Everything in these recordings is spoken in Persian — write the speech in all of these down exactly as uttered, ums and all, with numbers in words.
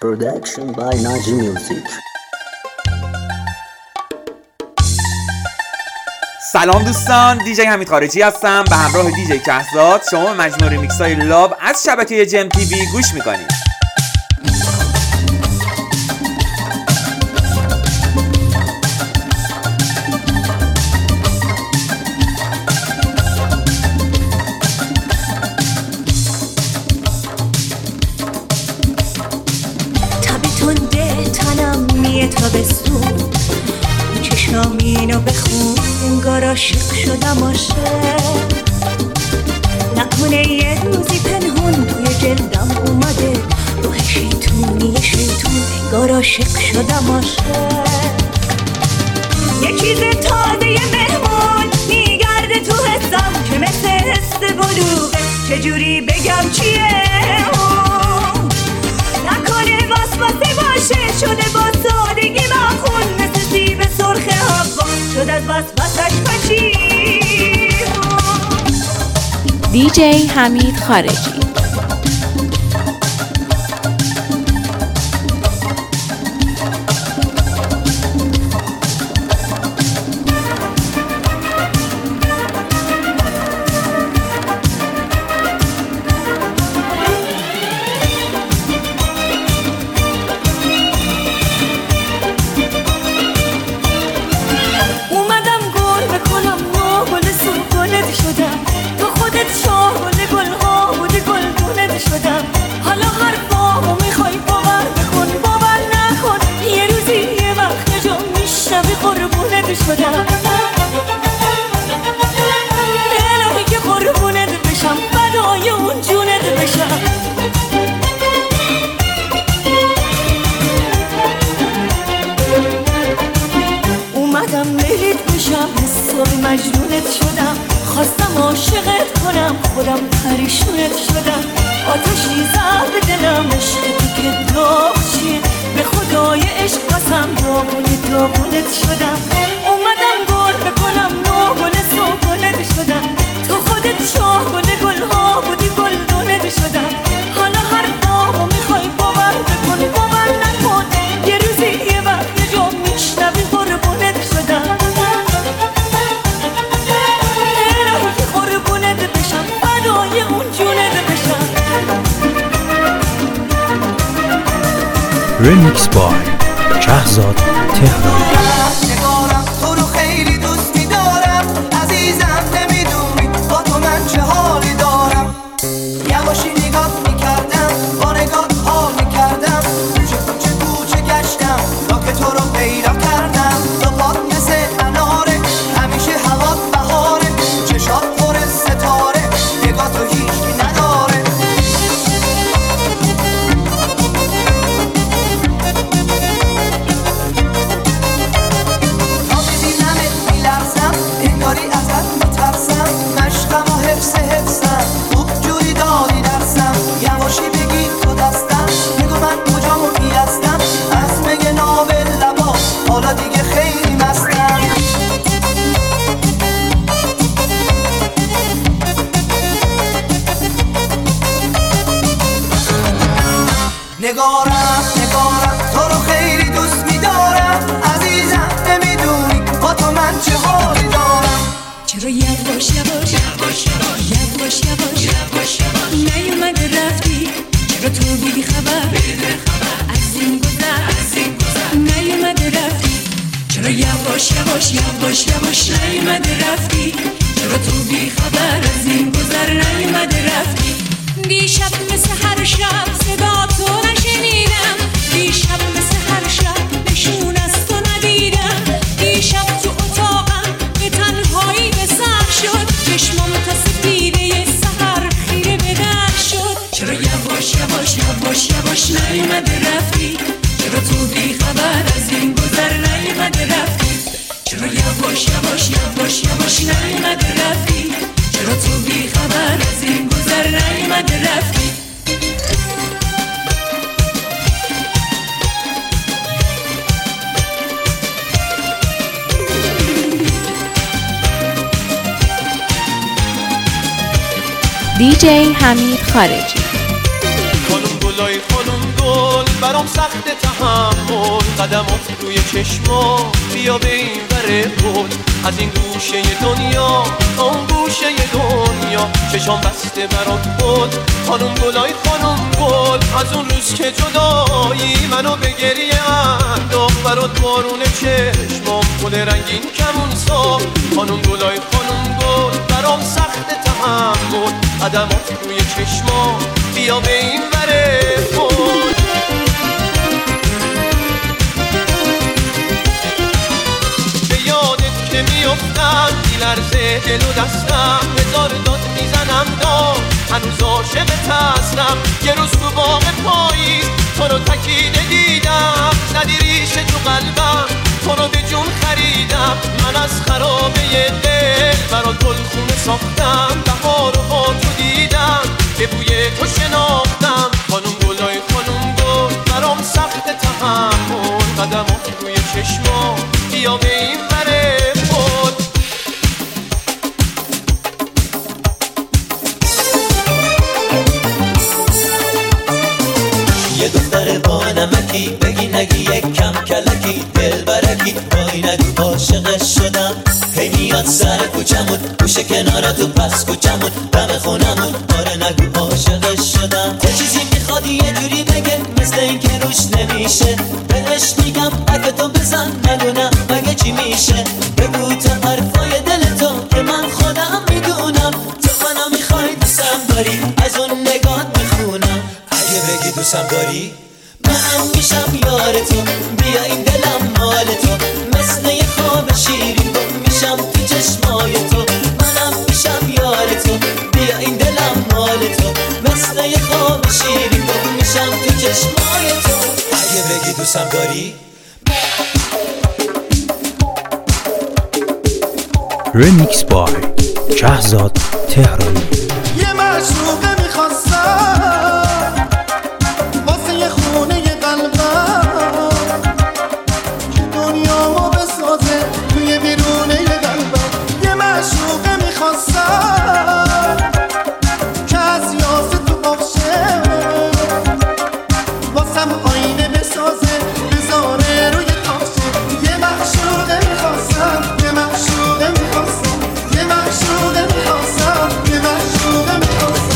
Production by Naji Music. سلام دوستان، دیجی حمید خارجی هستم به همراه دیجی کهزاد. شما به مجموعه ریمیکس های لاب از شبکه جم تیوی گوش میکنید. تابستون چشامینو بخون انگار عاشق شدم عاشق نکنه یه روزی پنهون توی جلدم اومده روح شیطونی شیطون انگار عاشق شدم عاشق یه چیز تازه یه مهمون میگرده تو حسم که مثل حس بلوغه چجوری بگم چیه اون نکنه واسواسه باشه شده با سادگی مخون مثل سیب سرخ هوا شد از وسوسش پشیمون. دیجی حمید خارجی. الهی که قربونت بشم فدای اون جونت بشم اومدم لیلیت بشم حسابی مجنونت شدم خواستم عاشقت کنم خودم پریشونت شدم آتشی زد به دلم عشق تو که داغ چیه به خدای عشق قسم داغونه داغونت شدم اومدم گل بکنم نو گل سوگلت شدم تو خودت شاه گل گلها بودی گل دونت شدم حالا هر دامو میخوای باور بکن باور نکن یه روزی یه وقت یه جا میشنوی قربونت شدم الهی که قربونت بشم فدای اون جونت بشم. ریمیکس بای کهزاد تهران. نگارم نگارم تو رو خیلی دوست می‌دارم عزیزم نمیدونی با تو من چه حالی دارم چرا یواش یواش یواش یواش یواش یواش یواش نیومده رفتی چرا تو بی خبر از این گذر از این گذر نیومده رفتی چرا یواش یواش یواش یواش نیومده رفتی چرا تو بی خبر از این گذر نیومده رفتی دیشب مثل هر شب صدا تو نشنیدم دیشب مثل هر شب نشون از تو ندیدم دیشب تو اتاقم به تنهایی به سر شد چشمام تا سپیده سحر خیره به در شد چرا یواش یواش یواش یواش نیومده رفتی چرا تو بی خبر از این گذر نیومده رفتی چرا یواش یواش یواش یواش نیومده رفتی چرا تو بی خبر از این گذر نیومده رفتی. دیجی حمید خارجی. خانم گلای خانم گل برام سخت تحمل قدمات روی چشما بیا به این وره بود از این گوشه دنیا تا اون گوشه دنیا چشام بسته برات بود خانم گلای خانم گل از اون روز که جدایی منو به گریه انداخت برات بارون چشمام گل رنگین کمون ساخت خانم گلای خانم گل برام سخت تحمل قدمات روی چشما بیا به این وره بود میافتم میلرزه دل و دستم هزار داد میزنم داد هنوز عاشقت هستم یه روز تو باغ پاییز تو رو تکیده دیدم زدی ریشه تو قلبم تو رو به جون خریدم من از خرابه دل برات گلخونه ساختم بهار و با تو دیدم که بوی تو شناختم خانم گلای خانم گل برام سخت تحمل قدمات روی چشما بیا به این وره بود یه دختر با نمکی بگی نگی یک کم کلکی دل برکی وای نگو عاشقش شدم هی میاد سر کوچمون گوشه کنارت و پس کوچمون دم خونمون آره نگو عاشقش شدم یه چیزی میخواد یه جوری بگه مثل این که روش نمیشه بهش میگم اگه تو بزن ندونم مگه چی میشه بگو تا حرفای دلتو که من خودم میدونم تو منو میخوای دوستم داری از اون نگات میخونم اگه بگی دوستم داری منم میشم یار تو بیا این دلم مال تو مثل یه خواب شیرین گم میشم تو چشمای تو منم میشم یار تو بیا این دلم مال تو مثل یه خواب شیرین گم میشم تو چشمای تو اگه بگی دوستم داری رمیکس بای شهزاد تهرانی. یه معشوقه میخواستم واسه یه خونه یه قلبم که دنیامو بسازه توی بیرونه یه قلبم یه معشوقه میخواستم که از یاسه تو باشه واسم آینه بسازه بذاره روی تاشه یه معشوقه میخواستم یه معشوقه میخواستم یه معشوقه میخواستم یه معشوقه میخواستم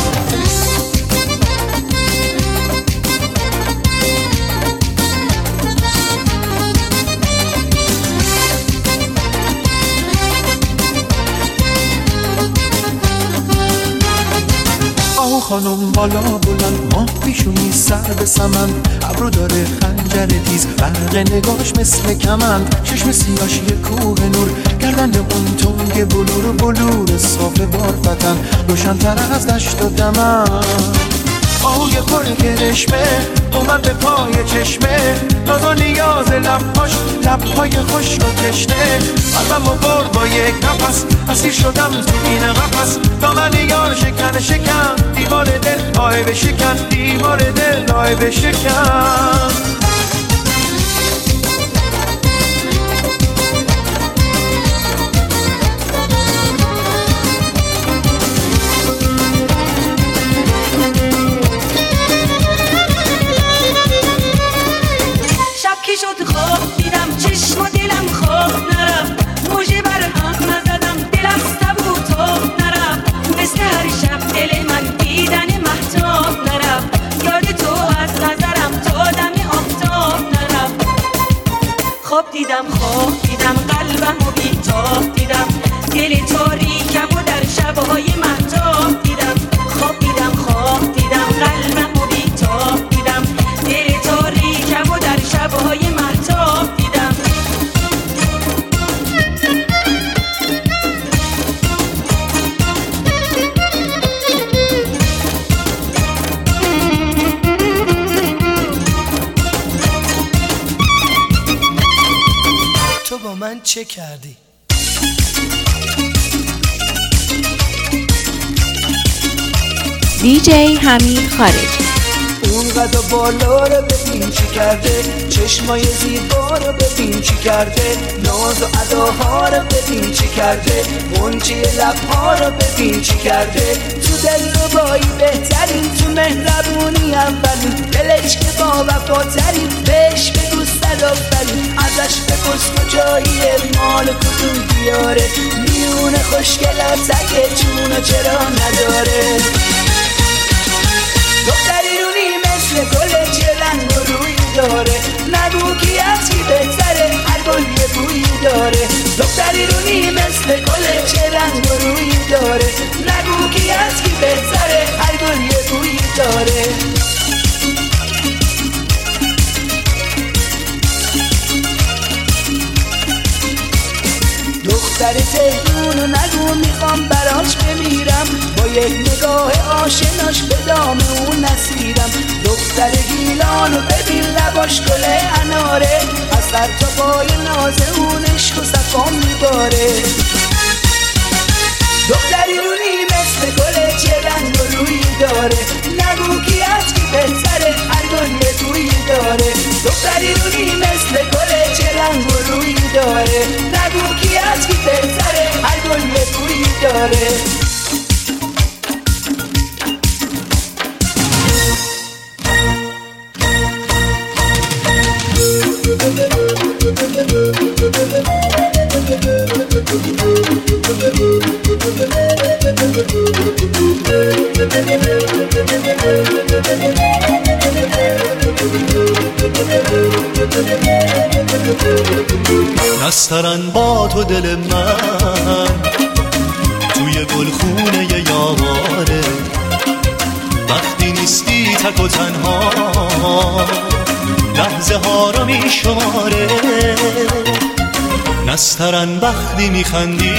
آهو خانم بالا بلند ماه پیشونی سر به سمن ابرو داره خنجر تیز برق نگاش مثل کمند چشم سیاش یه کوه نور گردن اون تنگ بلور بلور صاف بارفتن روشن‌تر از دشت و دمن آهوی پر کرشمه اومد به پای چشمه ناز و نیاز لبهاش لبهای خشک و تشنه قلبم و برد با یک نفس اسیر شدم تو این قفس دامن یار شکن شکن دیوار دل آه بشکن دیوار دل آه بشکن شد خواب دیدم چشم و دلم خواب نرم موجه بر هم نزدم دل از تب و تاب نرم مثل هر شب دل من دیدن مهتاب نرم یاد تو از نظرم تا دم آفتاب نرم خواب دیدم خواب دیدم قلبم و بیتاب دیدم دل تاریکم و در شبهای مهتاب دیدم خواب دیدم خواب دیدم قلبم و بیتاب دیدم دل تاریکم و در شبهای مهتاب دیدم تو با من چه کردی؟ دیجی حمید خارجی اون قد و بالا رو ببین چی کرده چشمای زیبا رو ببین چی کرده ناز و اداها رو ببین چی کرده غنچه لبها رو ببین چی کرده تو دل ربایی بهترین تو مهربونی اولین دلش که با صفاتری بهش بگو صد آفرین ازش بپرس کجاییه مال کدوم دیاره میونه خوشگلت اگه جونو چرا نداره دختری رونی مثل گل چه رنگ و روی داره نگو کی از کی بهتره هر گل یه بویی داره دختری رونی مثل گل چه رنگ و روی داره نگو کی از کی بهتره هر گل یه بویی داره دختر تهرونو نگو میخوام براش بمیرم با یک نگاه آشناش به دام اون نسیرم دختر گیلانو ببین لباش گل اناره از سر تا پای ناز اون عشق و صفا میباره دختری رونی مثل گل چه رنگ و روی داره نگو کی از کی بهتره هر گل یه بویی داره دختری رونی مثل گل چه رنگ و روی داره نگو کی از کی بهتره هر گل یه بویی داره نسترن با تو دل من توی گلخونه یاواره وقتی نیستی تک و تنها لحظه ها رو می شماره نسترن وقتی می خندی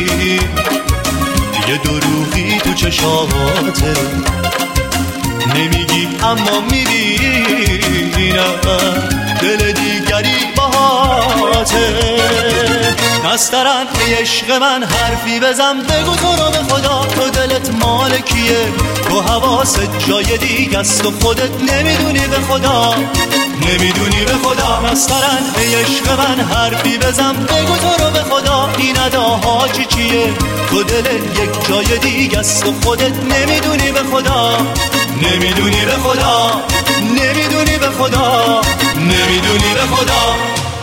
یه دروغی تو چشاته نمیگی اما میبینم دل دیگری باهاته نسترن ای عشق من حرفی بزن بگو تو رو به خدا تو دلت مال کیه تو حواست جای دیگه است و خودت نمیدونی به خدا نمیدونی به خدا نسترن ای عشق من حرفی بزن بگو تو رو به خدا این اداها چی چیه تو دلت یک جای دیگه است و خودت نمیدونی به خدا نمیدونی به خدا نمیدونی به خدا نمیدونی به خدا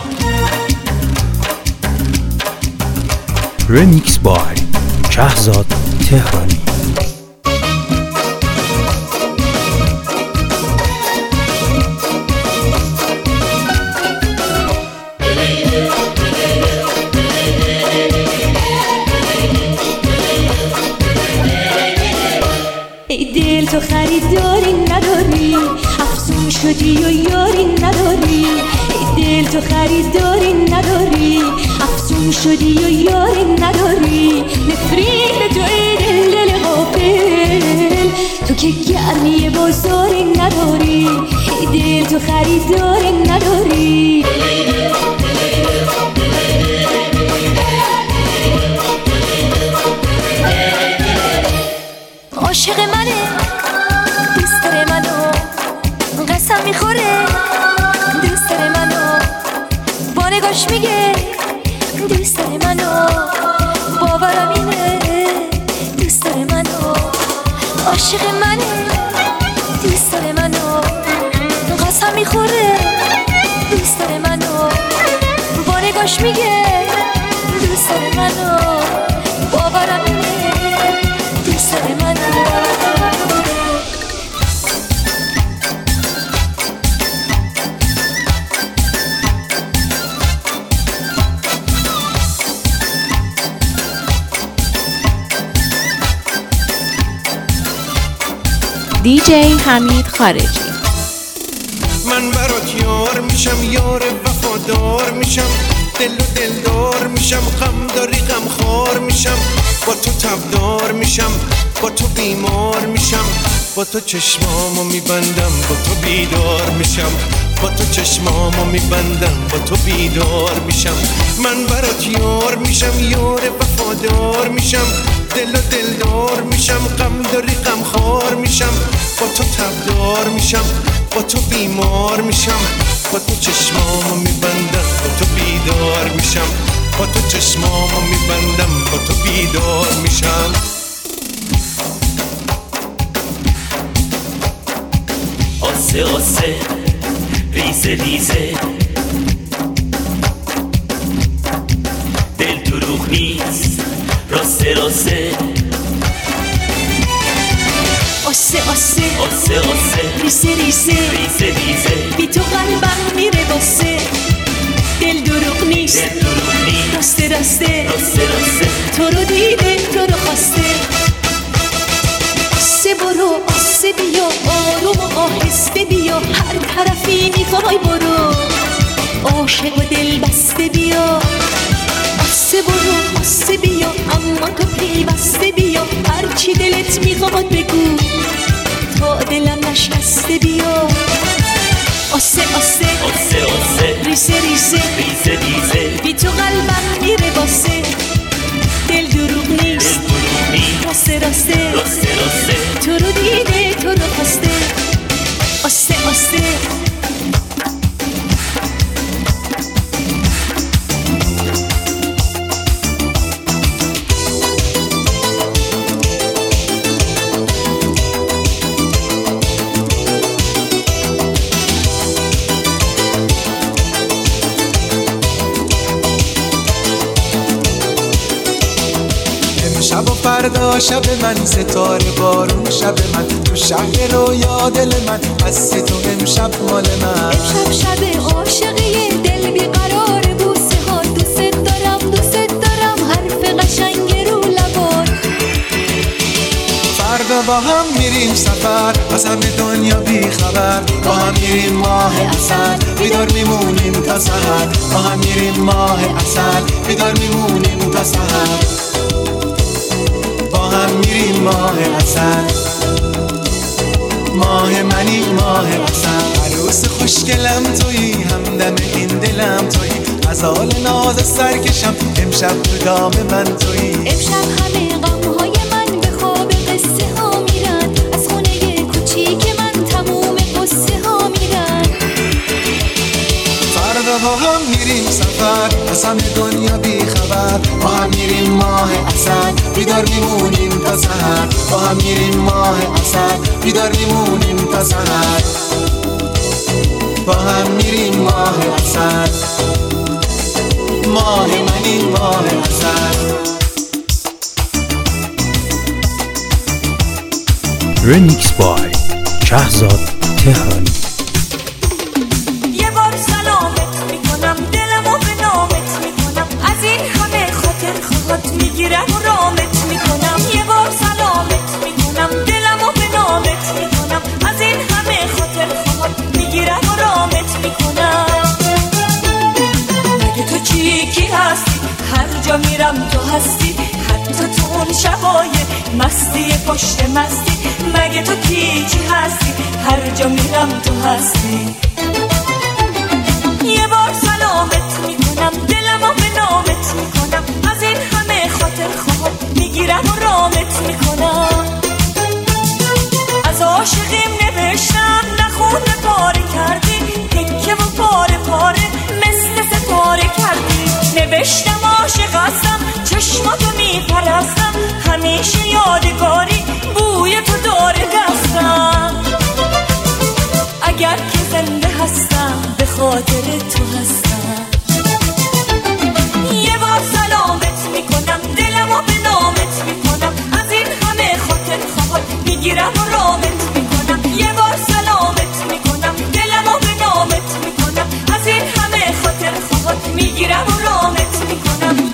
رمیکس بای شهزاد تهرانی. ای دل تو خریداری نداری افسون شدی و یاری نداری ای دل تو خریداری نداری افسون شدی و یاری نداری نفرین تو ای دل دل غافل تو که گرمی بازاری نداری ای دل تو خریداری نداری عاشق منه دوست داره منو قسم میخوره دوست داره منو با نگاش میگه دوست داره منو باورم اینه دوست داره منو عاشق منه دوست داره منو قسم میخوره دوست داره منو با نگاش میگه دوست داره منو باورم اینه دوست داره منو دی جی حمید خارجی. من برات یار میشم یار وفادار میشم دل و دلدار میشم غم داری غم خار میشم با تو تبدار میشم با تو بیمار میشم با تو چشمامو میبندم با تو بیدار میشم با تو چشمامو میبندم با تو بیدار میشم من برات یار میشم یار وفادار میشم دل و دلدار میشم غم داری غم خار میشم با تو تبدار میشم با تو بیمار میشم با تو چشمامو میبندم با تو بیدار میشم با تو چشمامو میبندم با تو بیدار میشم آسه آسه ریزه ریزه دل دروغ نیست راسته راسته آسه آسه آسه آسه ریزه ریزه ریزه ریزه بی تو قلبم میره واسه دل دروغ نیست دل دروغ نیست راسته راسته راسته راسته تو رو دیده تو رو خواسته آسه برو آسه بیا آروم و آهسته بیا هر طرفی میخوای برو عاشق و دل بسته بیا آسه برو آسه بیا اما تو پیوسته بیا هرچی دلت میخواد بگو تا دلم نشکسته بیا آسه آسه آسه آسه ریزه ریزه ریزه ریزه بی تو قلبم میره واسه دل دروغ نیست دل دروغ نیست راسته راسته راسته راسته تو رو دیده تو رو خواسته آسه آسه شب و فردا شب من ستاره بارون شب من تو شهر رویا دل من هستی تو امشب مال من امشب شب عاشقی دل بیقرار بوسه ها دوست دارم دوست دارم حرف قشنگ رو لبات فردا با هم میریم سفر از همه دنیا بی خبر با هم میریم ماه عسل بیدار میمونیم تا سحر با هم میریم ماه عسل بیدار میمونیم تا سحر با هم میریم ماه عسل ماه منی ماه عسل عروس خوشگلم تویی همدم این دلم تویی غزال ناز سرکشم امشب تو دام من تویی امشب همه غمهای من به خواب قصه ها میرن از خونه کوچیک من تموم قصه ها میرن فردا با هم میریم سفر از همه دنیا بی خبر با هم میریم ماه عسل بیدار میمونیم تا سحر با هم میریم ماه عسل بیدار میمونیم تا سحر با هم میریم ماه عسل ماه منی ماه عسل رمیکس بای شهزاد تهرانی یه بار سلامت میکنم دلمو به نامت میکنم از این همه خاطر خواهد میگیرم و رامت میکنم یه بار سلامت میکنم دلمو به نامت میکنم از این همه خاطر خواهد میگیرم و رامت میکنم مگه تو چی کی هستی هر جا میرم تو هستی حتی تو اون شبای مستی پشت مستی مگه تو کی چی هستی هر جا میرم تو هستی یه بار سلامت میکنم دلمو به نامت میکنم از این همه خاطر خواب میگیرم و رامت میکنم از عاشقیم نوشتم نخونه پاره کردی تکه و پاره پاره مثل ستاره کردی نوشتم عاشق هستم چشماتو میپرستم همیشه یادگاری بوی تو داره دستم اگر که زنده هستم به خاطر تو هستم یه بار سلامت میکنم دلمو به نامت میکنم از این همه خاطر خواب میگیرم و رامت میکنم یه بار سلامت میکنم دلمو به نامت میکنم از این همه خاطر خواب میگیرم و رامت میکنم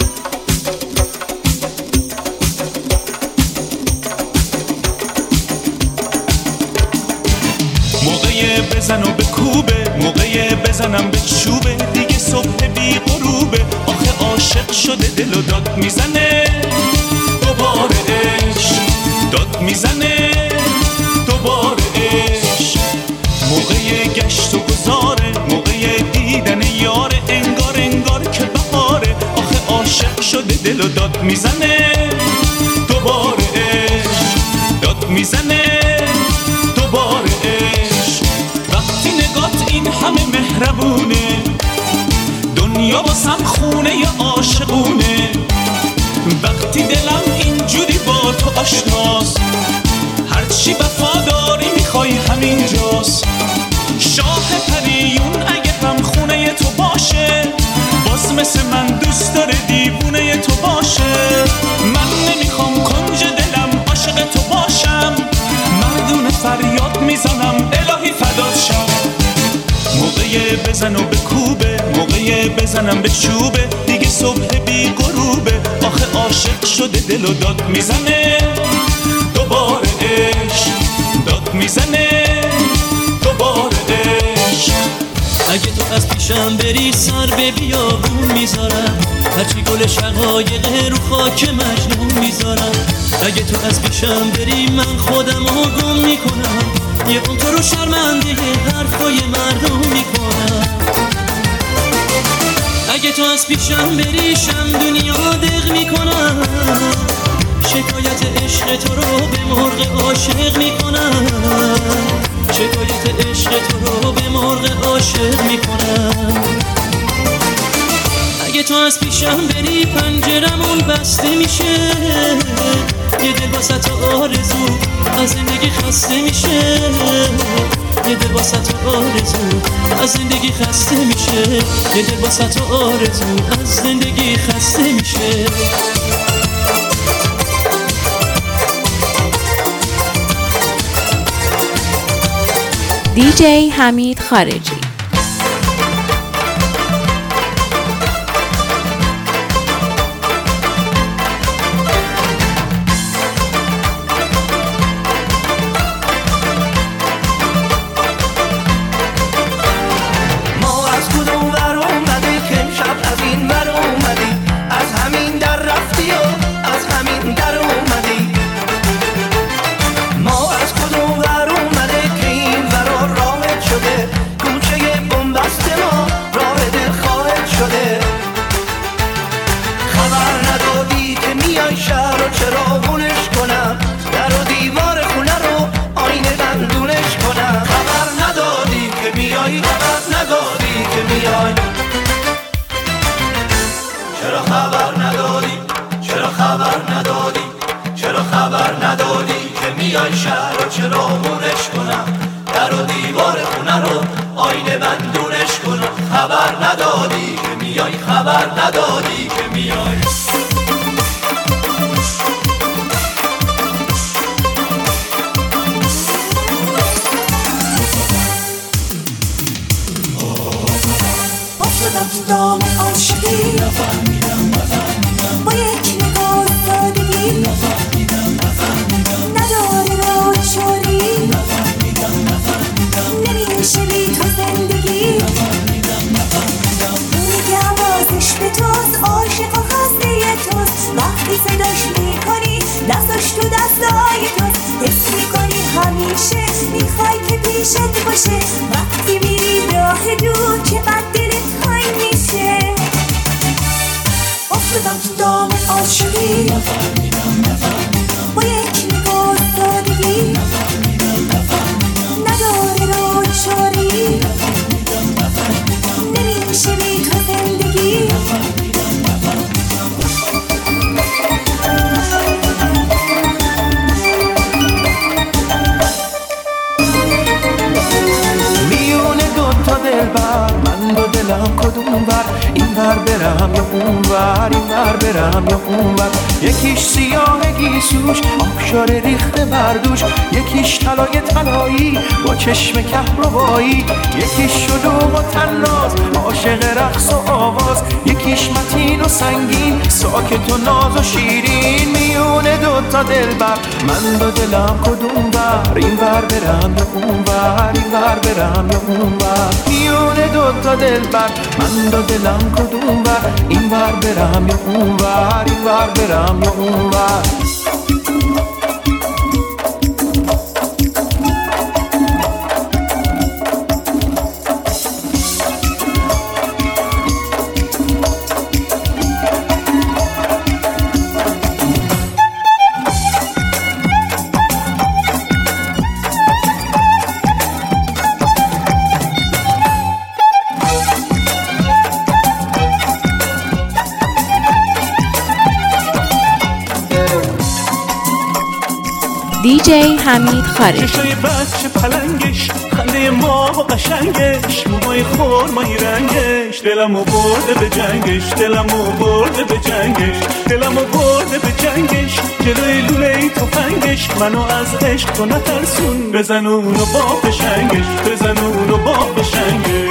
موقع بزن و به کوبه موقع بزنم به چوبه دیگه صبح بی غروبه آخه عاشق شده دل و داد میزنه دوباره عشق داد میزنه دوباره عشق موقع گشت و گذاره موقع دیدن یاره انگار انگار که بهاره آخه عاشق شده دل و داد میزنه دوباره عشق داد میزنه دوباره عشق وقتی نگات این همه مهربونه دنیا واسم خونه ی عاشقونه وقتی دلم اینجوری با تو آشناست هرچی وفاداری میخوای همینجاست شاه پریون اگه مثل من دوست داره دیوونه تو باشه. من نمیخوام کنج دلم عاشق تو باشم، مردونه فریاد میزنم الهی فدات شم. موقع بزن و به کوبه، موقع بزنم به چوبه، دیگه صبح بی غروبه. آخه عاشق شده دل و داد میزنه، دوباره عشق داد میزنه، دوباره عشق. اگه تو از پیشم بری سر به بیابون میذارم، هرچی گل شقایق رو خاک مجنون میذارم. اگه تو از پیشم بری من خودم رو گم میکنم، یه اون تو رو شرمنده حرفای مردم میکنم. اگه تو از پیشم بری شم دنیا دق میکنم، شکایت عشق تو رو به مرغ عاشق میکنم، شکایت عشق تو رو به مرغ عاشق میکنم. اگه تو از پیشم بری پنجرمون بسته میشه، یه دل واسه تو آرزو از زندگی خسته میشه، یه دل واسه تو آرزو از زندگی خسته میشه، یه دل واسه تو آرزو از زندگی خسته میشه. دیجی حمید خارجی. یکیش سیاه گیسوش آبشار ریخته بردوش، یکیش طلای طلایی با چشم کهربایی، یکیش شلوغ و طناز عاشق رقص و آواز، یکیش متین و سنگین ساکت و ناز و شیرین. میونه دوتا دلبر من دو دلم کدوم بر، این ور برم یا اون ور، این ور برم یا اون ور. میونه دوتا دلبر من دو دلم کدوم بر، این ور برم یا اون ور، این ور برم یا اون ور. دیجی حمید خارجی. چشای بچه پلنگش خنده خنده ما و قشنگش، موهای خرمایی رنگش، دلمو برده به جنگش، دلمو برده به جنگش، دلمو برده به جنگش، جلوی لوله تفنگش، منو از عشق تو نترسون، بزن اونو با بشنگش، بزن اونو با بشنگش.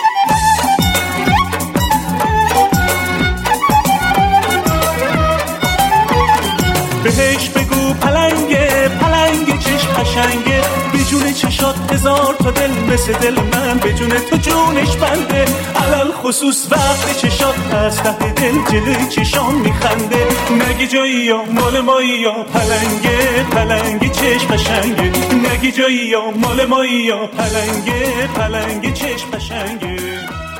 بهش بگو پلنگه پلنگه چشم قشنگه، بجون چشات هزار تا دل مثل دل من، بجون تو جونش بنده، علل خصوص وقت چشات از ته دل جلوی چشام میخنده. نگی جایی یا مال مایی یا پلنگه پلنگه چشم قشنگه، نگی جایی یا مال مایی یا پلنگه پلنگه چشم قشنگه.